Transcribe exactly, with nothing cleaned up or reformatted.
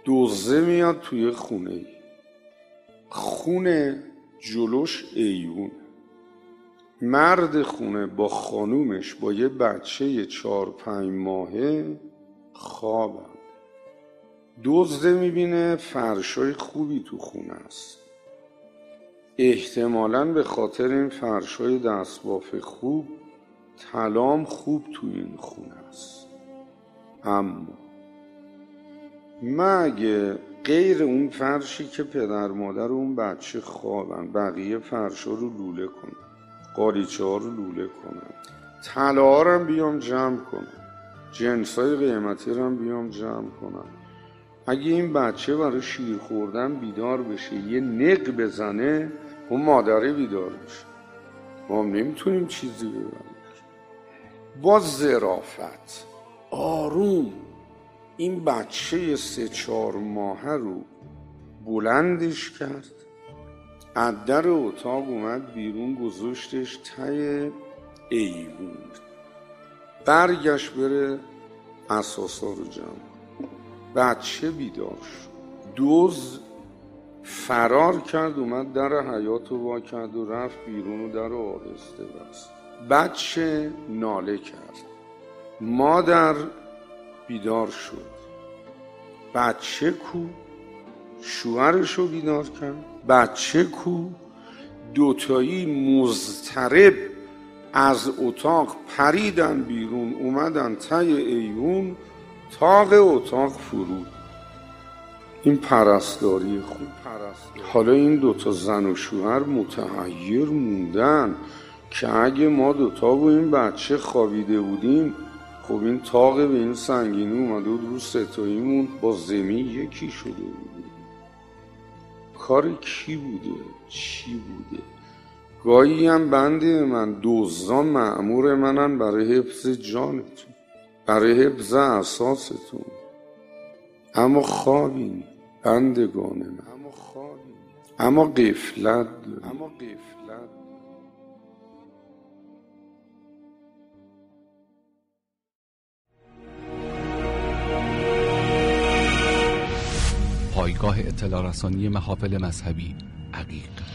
دزده میاد توی خونه ای، خونه جلوش ایوون، مرد خونه با خانومش با یه بچه چار پنج ماهه خوابن. دزده میبینه فرشای خوبی تو خونه است، احتمالاً به خاطر این فرشای دستباف خوب طلام خوب تو این خونه است. اما مگه غیر اون فرشی که پدر مادر اون بچه خوابن بقیه فرشا رو لوله کنن، قالیچه ها رو لوله کنن، طلا رو هم بیام جمع کنن، جنسای قیمتی رو هم بیام جمع کنن، اگه این بچه برای شیر خوردن بیدار بشه یه نق بزنه اون مادره بیدار بشه، ما هم نمیتونیم چیزی ببریم. با ظرافت آروم این بچه سه چهار ماهه رو بلندش کرد، از در اتاق اومد بیرون گذاشتش ته ایوون، برگشت بره اساسا رو جمع. بچه بیدار شد، دزد فرار کرد اومد در حیاط رو وا کرد و رفت بیرون و در رو آهسته بست. بچه ناله کرد، مادر بیدار شد، بچه کو؟ شوهرشو بیدار کرد، بچه کو؟ دوتایی مضطرب از اتاق پریدن بیرون اومدن ته ایوون، تاق اتاق فرود. این پرستاری خوب. حالا این دوتا زن و شوهر متحیر موندن که اگه ما دوتا با این بچه خوابیده بودیم خب این تاق به این سنگینی اومده بود رو ستاییمون با زمین یکی شده بود. کار کی بوده؟ چی بوده؟ گاهی هم بنده من دزدان مأمور منن برای حفظ جانتون، برای حفظ اساستون، اما خوابین بندگان من، اما خوابین، اما غفلت داریم، اما غفلت. پایگاه اطلاع رسانی محافل مذهبی عقیق.